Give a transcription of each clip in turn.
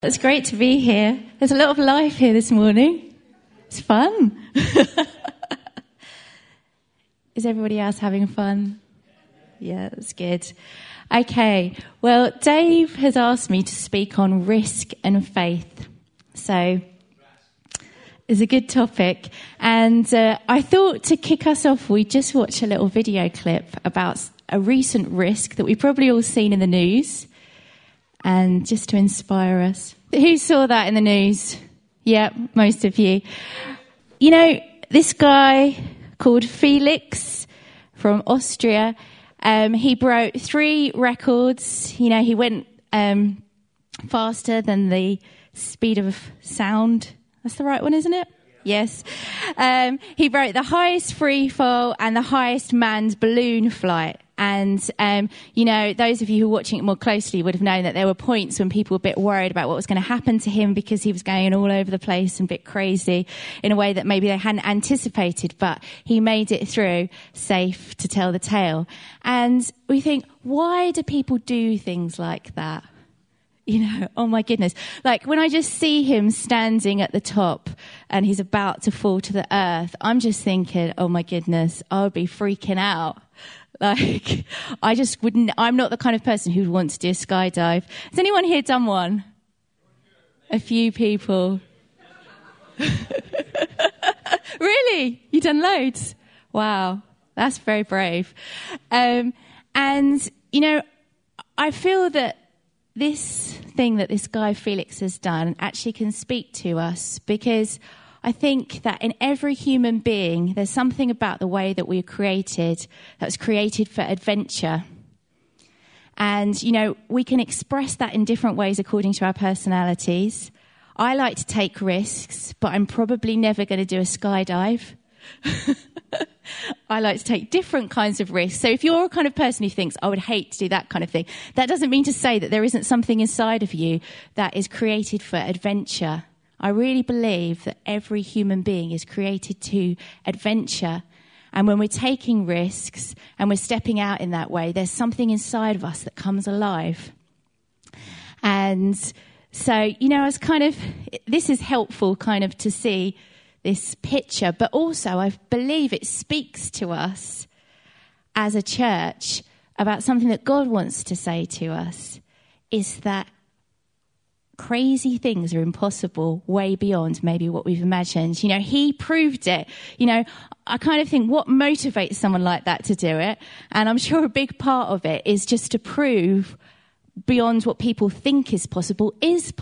It's great to be here. There's a lot of life here this morning. It's fun. Is everybody else having fun? Yeah, that's good. Okay, well, Dave has asked me to speak on risk and faith. So it's a good topic. And I thought to kick us off, we'd just watch a little video clip about a recent risk that we've probably all seen in the news. And just to inspire us. Who saw that in the news? Yeah, most of you. You know, this guy called Felix from Austria, he broke 3 records. You know, he went faster than the speed of sound. That's the right one, isn't it? Yes. He broke the highest free fall and the highest manned balloon flight. And, you know, those of you who are watching it more closely would have known that there were points when people were a bit worried about what was going to happen to him because he was going all over the place and a bit crazy in a way that maybe they hadn't anticipated. But he made it through safe to tell the tale. And we think, why do people do things like that? You know, oh my goodness. Like when I just see him standing at the top and he's about to fall to the earth, I'm just thinking, oh my goodness, I would be freaking out. Like, I just wouldn't, I'm not the kind of person who would want to do a skydive. Has anyone here done one? A few people. Really? You've done loads? Wow. That's very brave. And, you know, I feel that this thing that this guy Felix has done actually can speak to us because I think that in every human being, there's something about the way that we're created that's created for adventure. And, you know, we can express that in different ways according to our personalities. I like to take risks, but I'm probably never going to do a skydive. I like to take different kinds of risks. So if you're a kind of person who thinks, I would hate to do that kind of thing, that doesn't mean to say that there isn't something inside of you that is created for adventure. I really believe that every human being is created to adventure. And when we're taking risks and we're stepping out in that way, there's something inside of us that comes alive. And so, you know, this is helpful kind of to see this picture, but also I believe it speaks to us as a church about something that God wants to say to us, is that crazy things are impossible way beyond maybe what we've imagined. You know, he proved it. You know, I kind of think what motivates someone like that to do it, and I'm sure a big part of it is just to prove beyond what people think is possible.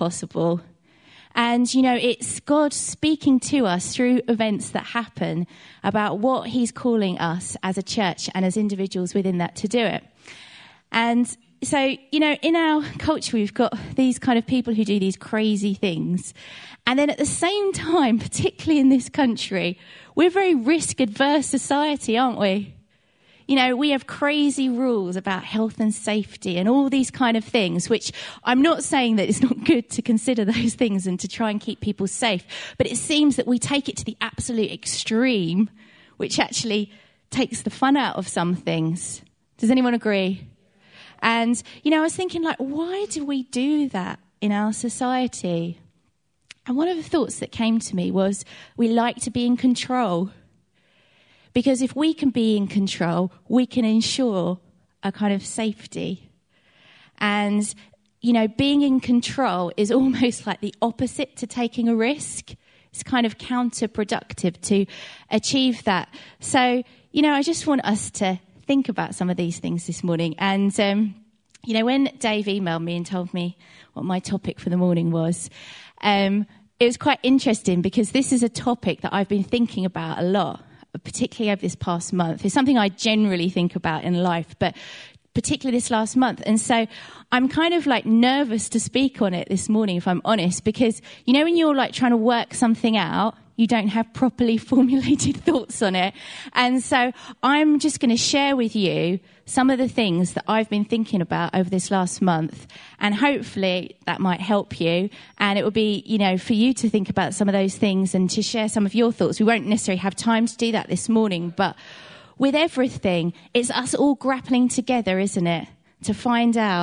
And, you know, it's God speaking to us through events that happen about what he's calling us as a church and as individuals within that to do it. And so, you know, in our culture, we've got these kind of people who do these crazy things. And then at the same time, particularly in this country, we're a very risk-adverse society, aren't we? You know, we have crazy rules about health and safety and all these kind of things, which I'm not saying that it's not good to consider those things and to try and keep people safe. But it seems that we take it to the absolute extreme, which actually takes the fun out of some things. Does anyone agree? And, you know, I was thinking, like, why do we do that in our society? And one of the thoughts that came to me was we like to be in control. Because if we can be in control, we can ensure a kind of safety. And, you know, being in control is almost like the opposite to taking a risk. It's kind of counterproductive to achieve that. So, you know, I just want us to think about some of these things this morning. And, you know, when Dave emailed me and told me what my topic for the morning was, it was quite interesting because this is a topic that I've been thinking about a lot, particularly over this past month. It's something I generally think about in life, but particularly this last month. And so I'm kind of like nervous to speak on it this morning, if I'm honest, because, you know, when you're like trying to work something out, you don't have properly formulated thoughts on it. And so I'm just going to share with you some of the things that I've been thinking about over this last month. And hopefully that might help you. And it will be, you know, for you to think about some of those things and to share some of your thoughts. We won't necessarily have time to do that this morning, but with everything, it's us all grappling together, isn't it? To find out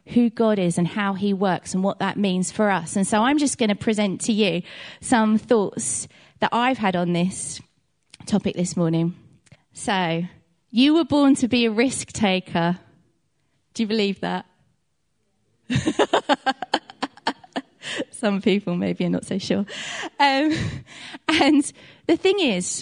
who God is and how he works and what that means for us. And so I'm just going to present to you some thoughts that I've had on this topic this morning. So, you were born to be a risk taker. Do you believe that? Some people maybe are not so sure. And the thing is,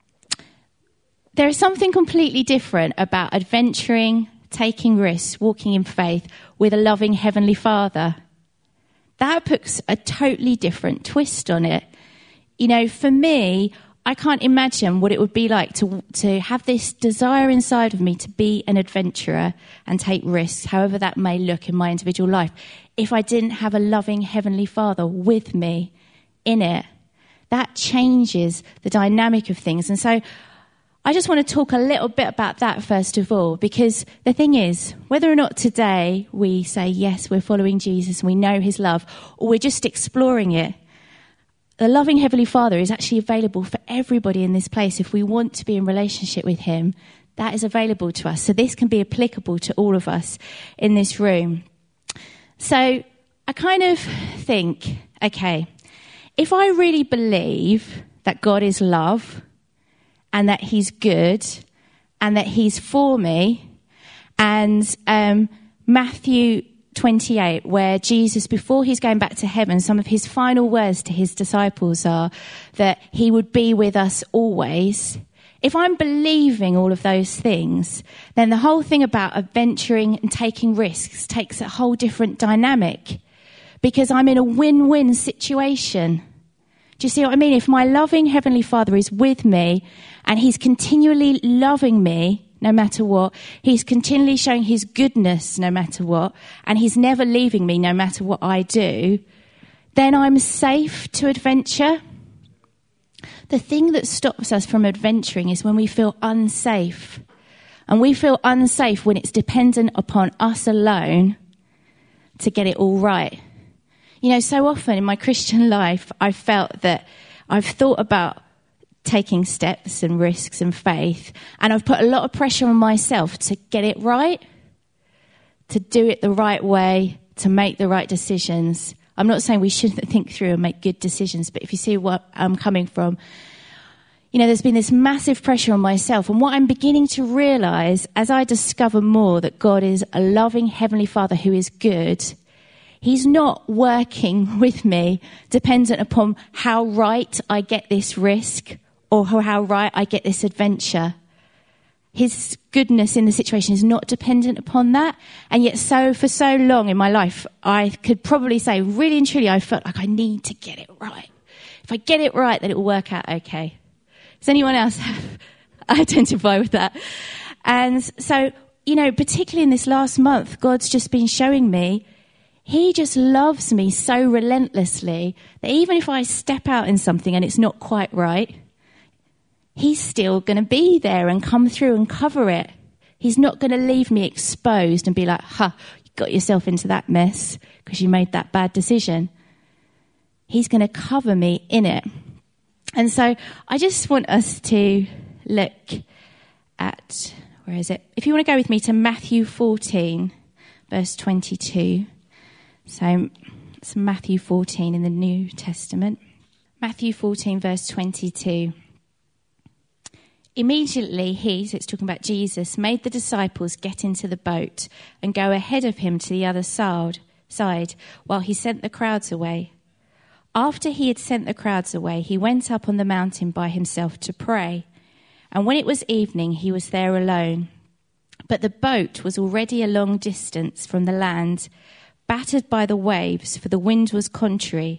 there is something completely different about adventuring, taking risks, walking in faith with a loving Heavenly Father. That puts a totally different twist on it. You know, for me, I can't imagine what it would be like to have this desire inside of me to be an adventurer and take risks, however that may look in my individual life, if I didn't have a loving Heavenly Father with me in it. That changes the dynamic of things. And so I just want to talk a little bit about that first of all, because the thing is, whether or not today we say, yes, we're following Jesus and we know his love, or we're just exploring it, the loving Heavenly Father is actually available for everybody in this place. If we want to be in relationship with him, that is available to us. So this can be applicable to all of us in this room. So I kind of think, okay, if I really believe that God is love and that he's good and that he's for me, and Matthew 28, where Jesus, before he's going back to heaven, some of his final words to his disciples are that he would be with us always. If I'm believing all of those things, then the whole thing about adventuring and taking risks takes a whole different dynamic, because I'm in a win-win situation. Do you see what I mean? If my loving Heavenly Father is with me and he's continually loving me, no matter what, he's continually showing his goodness no matter what, and he's never leaving me no matter what I do, then I'm safe to adventure. The thing that stops us from adventuring is when we feel unsafe. And we feel unsafe when it's dependent upon us alone to get it all right. You know, so often in my Christian life, I've felt that I've thought about taking steps and risks and faith, and I've put a lot of pressure on myself to get it right, to do it the right way, to make the right decisions. I'm not saying we shouldn't think through and make good decisions, but if you see what I'm coming from, you know, there's been this massive pressure on myself. And what I'm beginning to realize as I discover more that God is a loving Heavenly Father who is good, he's not working with me dependent upon how right I get this risk or how right I get this adventure. His goodness in the situation is not dependent upon that. And yet for so long in my life, I could probably say, really and truly, I felt like I need to get it right. If I get it right, then it will work out okay. Does anyone else identify with that? And so, you know, particularly in this last month, God's just been showing me he just loves me so relentlessly that even if I step out in something and it's not quite right, he's still going to be there and come through and cover it. He's not going to leave me exposed and be like, you got yourself into that mess because you made that bad decision. He's going to cover me in it. And so I just want us to look at, where is it? If you want to go with me to Matthew 14, verse 22. So it's Matthew 14 in the New Testament. Matthew 14, verse 22. Immediately so it's talking about Jesus, made the disciples get into the boat and go ahead of him to the other side while he sent the crowds away. After he had sent the crowds away, he went up on the mountain by himself to pray. And when it was evening, he was there alone. But the boat was already a long distance from the land, battered by the waves, for the wind was contrary.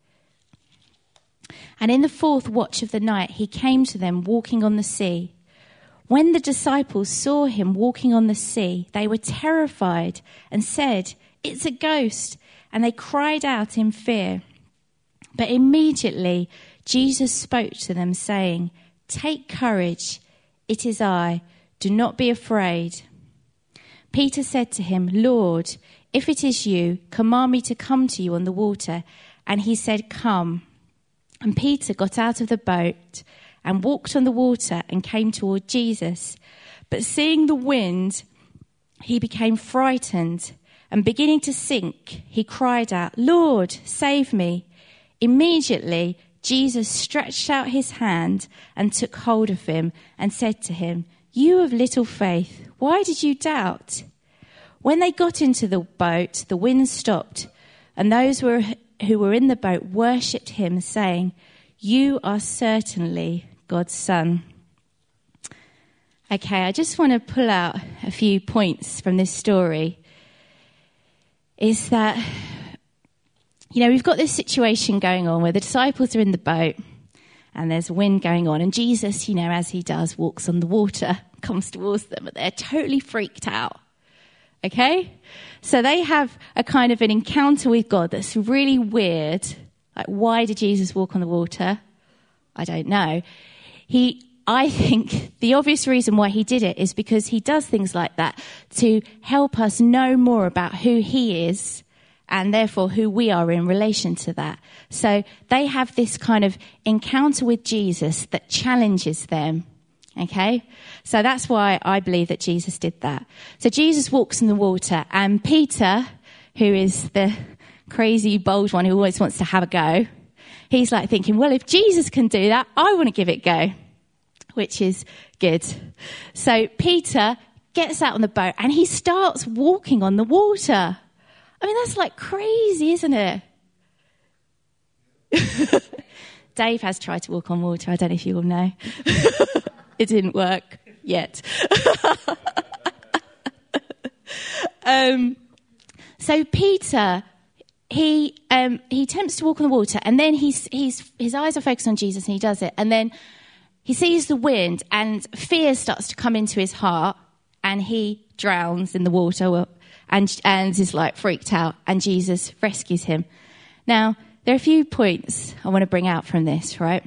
And in the fourth watch of the night, he came to them walking on the sea. When the disciples saw him walking on the sea, they were terrified and said, "It's a ghost," and they cried out in fear. But immediately Jesus spoke to them, saying, "Take courage, it is I, do not be afraid." Peter said to him, "Lord, if it is you, command me to come to you on the water." And he said, "Come." And Peter got out of the boat and walked on the water and came toward Jesus. But seeing the wind, he became frightened and beginning to sink, he cried out, "Lord, save me." Immediately, Jesus stretched out his hand and took hold of him and said to him, "You of little faith, why did you doubt?" When they got into the boat, the wind stopped, and those who were in the boat worshipped him, saying, "You are certainly God's Son." Okay, I just want to pull out a few points from this story. Is that, we've got this situation going on where the disciples are in the boat and there's wind going on, and Jesus, as he does, walks on the water, comes towards them, and they're totally freaked out. Okay? So they have a kind of an encounter with God that's really weird. Like, why did Jesus walk on the water? I don't know. I think the obvious reason why he did it is because he does things like that to help us know more about who he is and therefore who we are in relation to that. So they have this kind of encounter with Jesus that challenges them. Okay? So that's why I believe that Jesus did that. So Jesus walks in the water, and Peter, who is the crazy bold one who always wants to have a go, he's like thinking, well, if Jesus can do that, I want to give it a go. Which is good. So Peter gets out on the boat and he starts walking on the water. I mean, that's like crazy, isn't it? Dave has tried to walk on water. I don't know if you all know. It didn't work yet. So Peter, he attempts to walk on the water, and then his eyes are focused on Jesus, and he does it, and then he sees the wind, and fear starts to come into his heart, and he drowns in the water and is like freaked out, and Jesus rescues him. Now, there are a few points I want to bring out from this, right?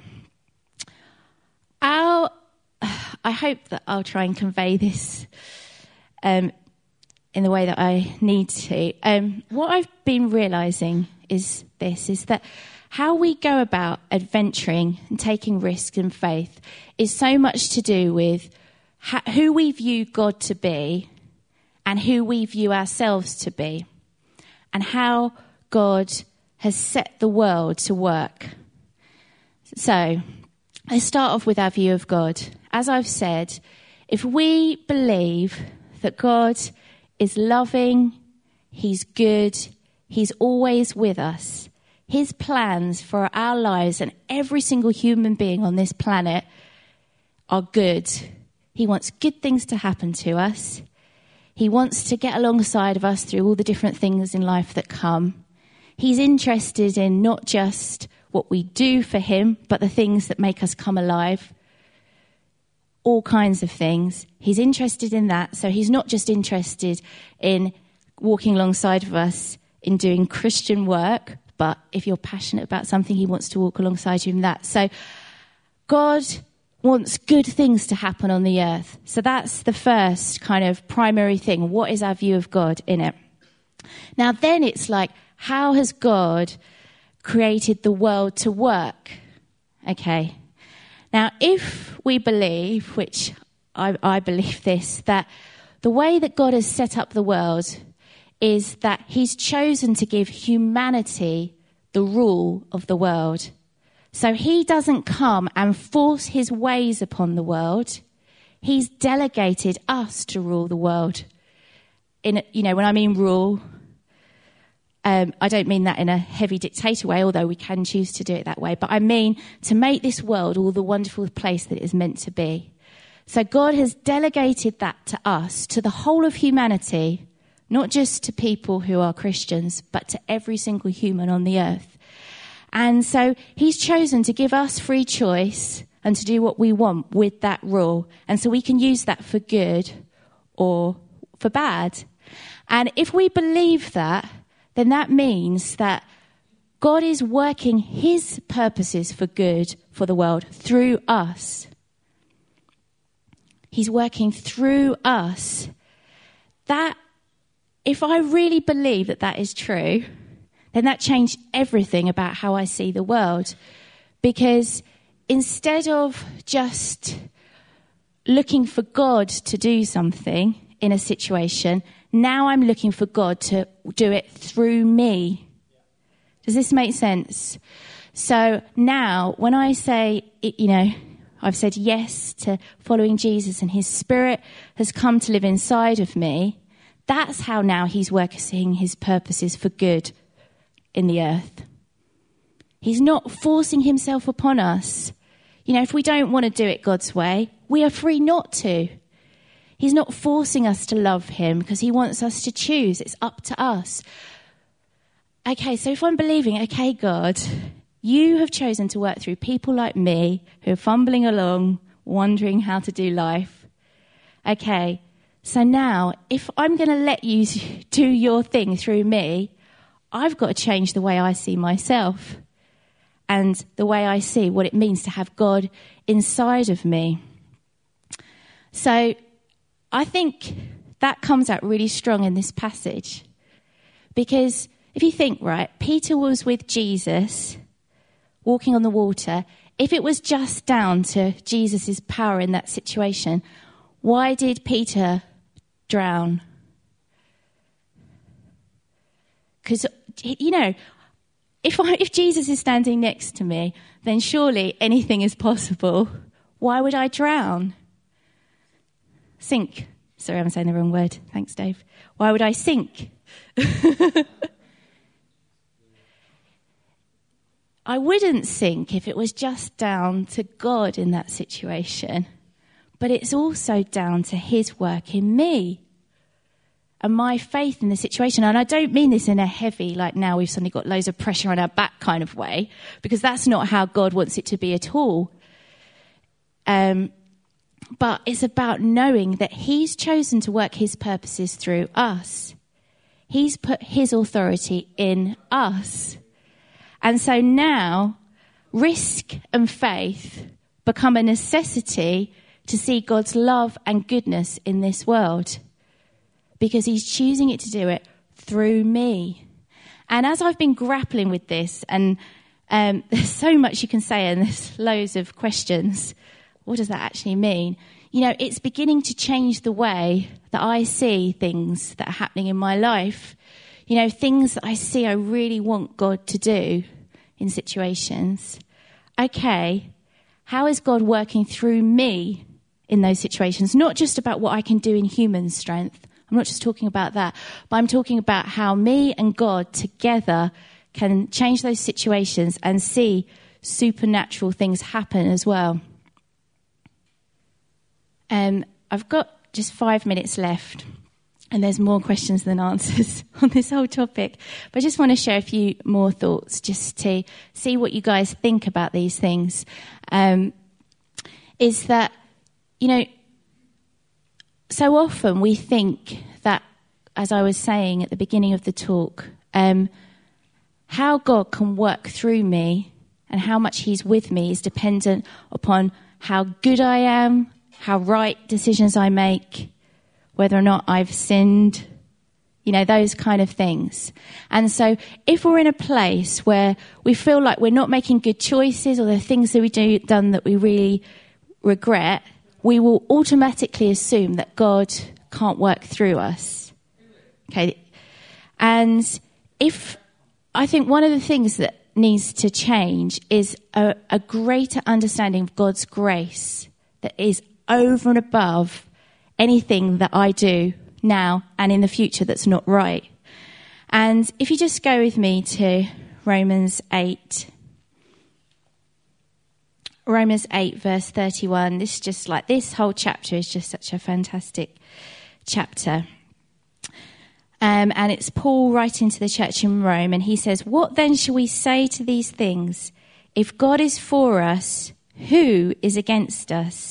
I hope that I'll try and convey this in the way that I need to. What I've been realising is that how we go about adventuring and taking risks in faith is so much to do with who we view God to be and who we view ourselves to be, and how God has set the world to work. So let's start off with our view of God. As I've said, if we believe that God is loving, he's good, he's always with us, his plans for our lives and every single human being on this planet are good. He wants good things to happen to us. He wants to get alongside of us through all the different things in life that come. He's interested in not just what we do for him, but the things that make us come alive. All kinds of things. He's interested in that. So he's not just interested in walking alongside of us in doing Christian work, but if you're passionate about something, he wants to walk alongside you in that. So God wants good things to happen on the earth. So that's the first kind of primary thing. What is our view of God in it? Now then it's like, how has God created the world to work? Okay. Now if we believe, which I believe this, that the way that God has set up the world is that he's chosen to give humanity the rule of the world. So he doesn't come and force his ways upon the world. He's delegated us to rule the world. When I mean rule, I don't mean that in a heavy dictator way, although we can choose to do it that way. But I mean to make this world all the wonderful place that it is meant to be. So God has delegated that to us, to the whole of humanity, not just to people who are Christians, but to every single human on the earth. And so he's chosen to give us free choice and to do what we want with that rule. And so we can use that for good or for bad. And if we believe that, then that means that God is working his purposes for good for the world through us. He's working through us. That, if I really believe that that is true, then that changed everything about how I see the world. Because instead of just looking for God to do something in a situation, now I'm looking for God to do it through me. Does this make sense? So now when I say, I've said yes to following Jesus and his Spirit has come to live inside of me, that's how now he's working his purposes for good in the earth. He's not forcing himself upon us. If we don't want to do it God's way, we are free not to. He's not forcing us to love him because he wants us to choose. It's up to us. Okay, so if I'm believing, okay, God, you have chosen to work through people like me who are fumbling along, wondering how to do life. Okay, so now if I'm going to let you do your thing through me, I've got to change the way I see myself and the way I see what it means to have God inside of me. So I think that comes out really strong in this passage. Because if you think, right, Peter was with Jesus walking on the water. If it was just down to Jesus' power in that situation, why did Peter drown? Because, if Jesus is standing next to me, then surely anything is possible. Why would I drown? Sink. Sorry, I'm saying the wrong word. Thanks, Dave. Why would I sink? I wouldn't sink if it was just down to God in that situation. But it's also down to his work in me and my faith in the situation. And I don't mean this in a heavy, like now we've suddenly got loads of pressure on our back kind of way, because that's not how God wants it to be at all. But it's about knowing that he's chosen to work his purposes through us. He's put his authority in us. And so now risk and faith become a necessity to see God's love and goodness in this world, because he's choosing it to do it through me. And as I've been grappling with this, and there's so much you can say and there's loads of questions, what does that actually mean? It's beginning to change the way that I see things that are happening in my life. Things that I see I really want God to do in situations. Okay, how is God working through me in those situations? Not just about what I can do in human strength. I'm not just talking about that, but I'm talking about how me and God together can change those situations and see supernatural things happen as well. I've got just 5 minutes left, and there's more questions than answers on this whole topic. But I just want to share a few more thoughts just to see what you guys think about these things. Is that, so often we think that, as I was saying at the beginning of the talk, how God can work through me and how much he's with me is dependent upon how good I am, how right decisions I make, whether or not I've sinned, those kind of things. And so if we're in a place where we feel like we're not making good choices, or there are things that we've done that we really regret, we will automatically assume that God can't work through us. Okay. And I think one of the things that needs to change is a greater understanding of God's grace that is over and above anything that I do now and in the future that's not right. And if you just go with me to Romans 8 verse 31, this whole chapter is just such a fantastic chapter. And it's Paul writing to the church in Rome, and he says, "What then shall we say to these things? If God is for us, who is against us?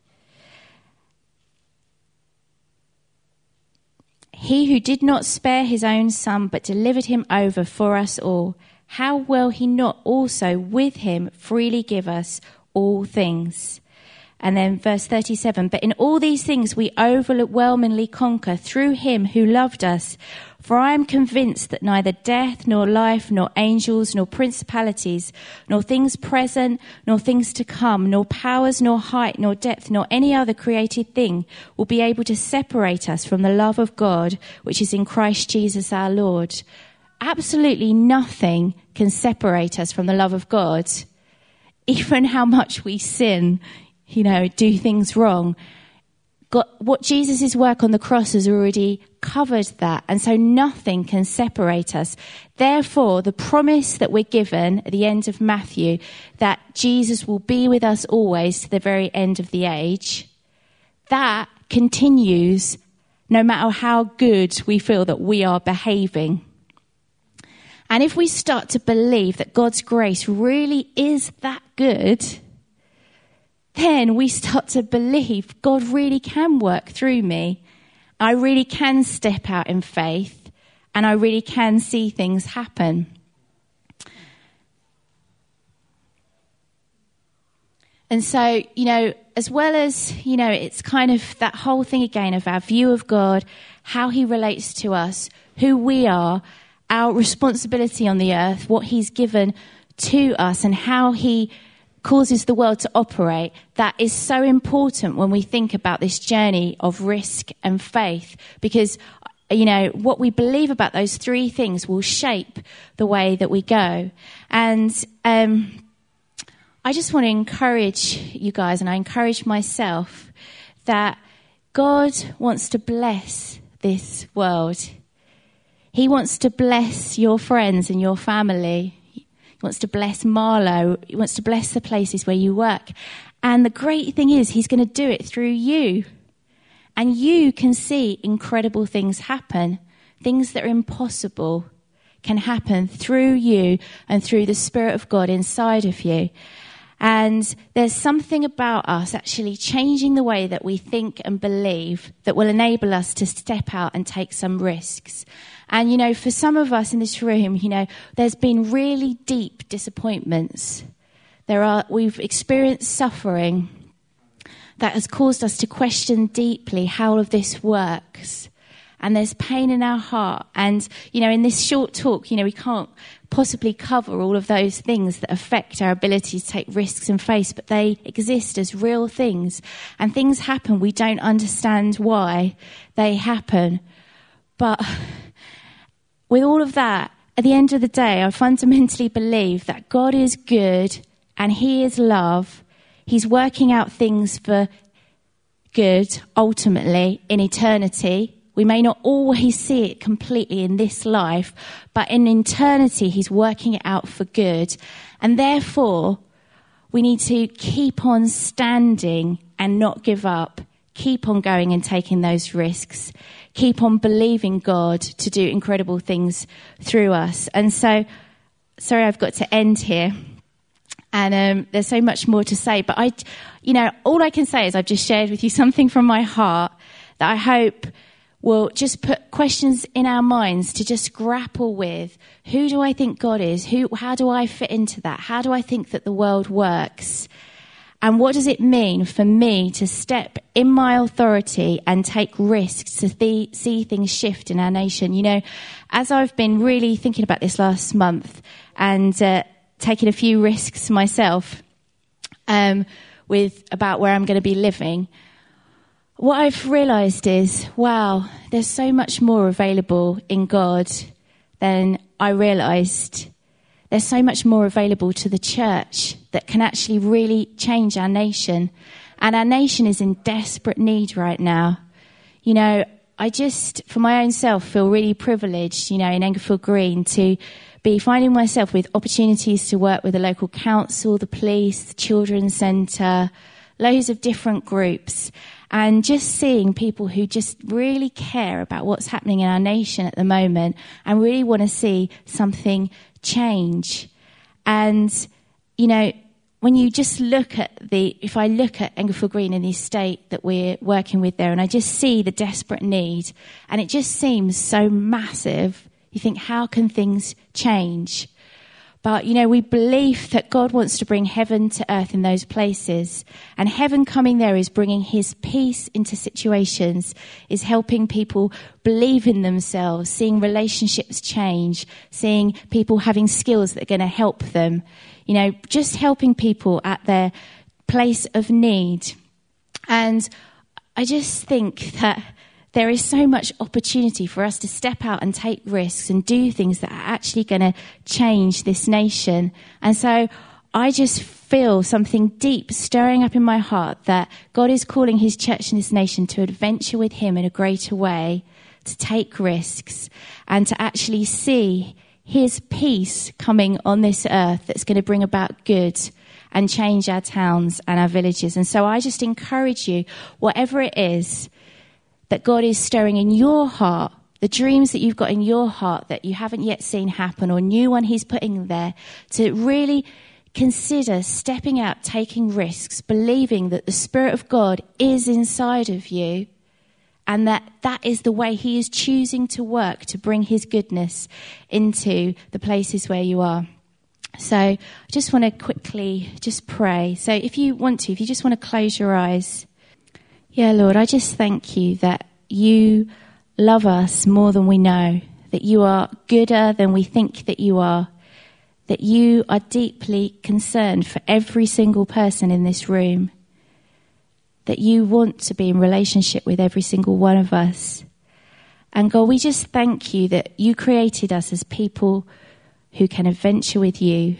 He who did not spare his own son, but delivered him over for us all, how will he not also with him freely give us all things? And then verse 37, but in all these things we overwhelmingly conquer through him who loved us. For I am convinced that neither death, nor life, nor angels, nor principalities, nor things present, nor things to come, nor powers, nor height, nor depth, nor any other created thing will be able to separate us from the love of God, which is in Christ Jesus our Lord. Absolutely nothing can separate us from the love of God. Even how much we sin, do things wrong. God, what Jesus' work on the cross has already covered that. And so nothing can separate us. Therefore, the promise that we're given at the end of Matthew, that Jesus will be with us always to the very end of the age, that continues no matter how good we feel that we are behaving. And if we start to believe that God's grace really is that good, then we start to believe God really can work through me. I really can step out in faith, and I really can see things happen. And so, as well as, it's kind of that whole thing again of our view of God, how he relates to us, who we are, our responsibility on the earth, what he's given to us, and how he causes the world to operate. That is so important when we think about this journey of risk and faith, because what we believe about those three things will shape the way that we go. And I just want to encourage you guys, and I encourage myself, that God wants to bless this world. He wants to bless your friends and your family. He wants to bless Marlow. He wants to bless the places where you work. And the great thing is, he's going to do it through you. And you can see incredible things happen. Things that are impossible can happen through you and through the Spirit of God inside of you. And there's something about us actually changing the way that we think and believe that will enable us to step out and take some risks. And, for some of us in this room, there's been really deep disappointments. We've experienced suffering that has caused us to question deeply how all of this works. And there's pain in our heart. And, in this short talk, we can't possibly cover all of those things that affect our ability to take risks and face, but they exist as real things. And things happen. We don't understand why they happen. But with all of that, at the end of the day, I fundamentally believe that God is good and he is love. He's working out things for good, ultimately, in eternity. We may not always see it completely in this life, but in eternity, he's working it out for good. And therefore, we need to keep on standing and not give up. Keep on going and taking those risks. Keep on believing God to do incredible things through us. And so, sorry, I've got to end here. And there's so much more to say. But all I can say is I've just shared with you something from my heart that I hope will just put questions in our minds to just grapple with. Who do I think God is? How do I fit into that? How do I think that the world works? And what does it mean for me to step in my authority and take risks to see things shift in our nation? As I've been really thinking about this last month and taking a few risks myself about where I'm going to be living, what I've realised is, wow, there's so much more available in God than I realised. There's so much more available to the church that can actually really change our nation. And our nation is in desperate need right now. I just, for my own self, feel really privileged, in Englefield Green to be finding myself with opportunities to work with the local council, the police, the children's centre, loads of different groups. And just seeing people who just really care about what's happening in our nation at the moment and really want to see something change. And, when you just look at if I look at Englefield Green and the estate that we're working with there, and I just see the desperate need, and it just seems so massive, you think, how can things change? But, we believe that God wants to bring heaven to earth in those places. And heaven coming there is bringing his peace into situations, is helping people believe in themselves, seeing relationships change, seeing people having skills that are going to help them. Just helping people at their place of need. And I just think that there is so much opportunity for us to step out and take risks and do things that are actually going to change this nation. And so I just feel something deep stirring up in my heart that God is calling his church in this nation to adventure with him in a greater way, to take risks and to actually see his peace coming on this earth that's going to bring about good and change our towns and our villages. And so I just encourage you, whatever it is that God is stirring in your heart, the dreams that you've got in your heart that you haven't yet seen happen, or new one he's putting there, to really consider stepping out, taking risks, believing that the Spirit of God is inside of you, and that is the way he is choosing to work to bring his goodness into the places where you are. So I just want to quickly just pray. So if you just want to close your eyes. Yeah, Lord, I just thank you that you love us more than we know, that you are gooder than we think that you are, that you are deeply concerned for every single person in this room, that you want to be in relationship with every single one of us. And God, we just thank you that you created us as people who can adventure with you.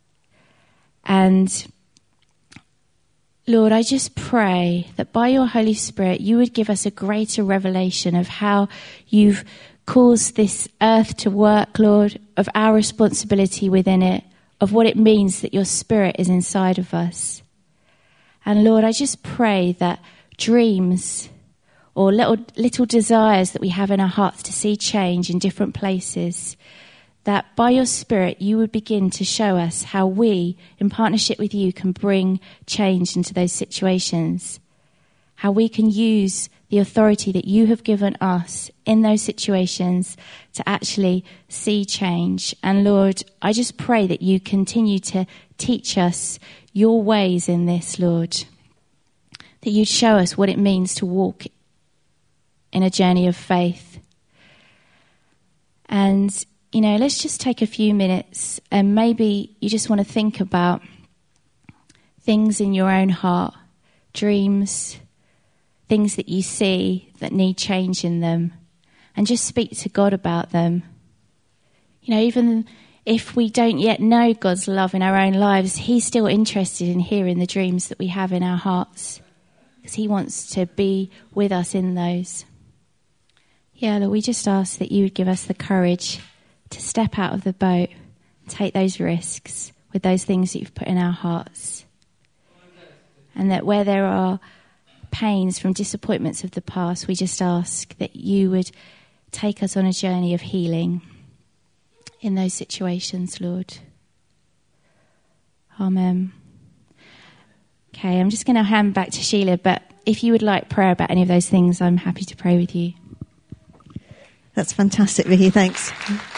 And Lord, I just pray that by your Holy Spirit, you would give us a greater revelation of how you've caused this earth to work, Lord, of our responsibility within it, of what it means that your Spirit is inside of us. And Lord, I just pray that dreams or little desires that we have in our hearts to see change in different places, that by your Spirit you would begin to show us how we, in partnership with you, can bring change into those situations, how we can use the authority that you have given us in those situations to actually see change. And Lord, I just pray that you continue to teach us your ways in this, Lord, that you'd show us what it means to walk in a journey of faith. And let's just take a few minutes, and maybe you just want to think about things in your own heart, dreams, things that you see that need change in them, and just speak to God about them. Even if we don't yet know God's love in our own lives, he's still interested in hearing the dreams that we have in our hearts, because he wants to be with us in those. Yeah, Lord, we just ask that you would give us the courage to step out of the boat, take those risks with those things that you've put in our hearts. And that where there are pains from disappointments of the past, we just ask that you would take us on a journey of healing in those situations, Lord. Amen. Okay, I'm just going to hand back to Sheila, but if you would like prayer about any of those things, I'm happy to pray with you. That's fantastic, Vicky. Thanks.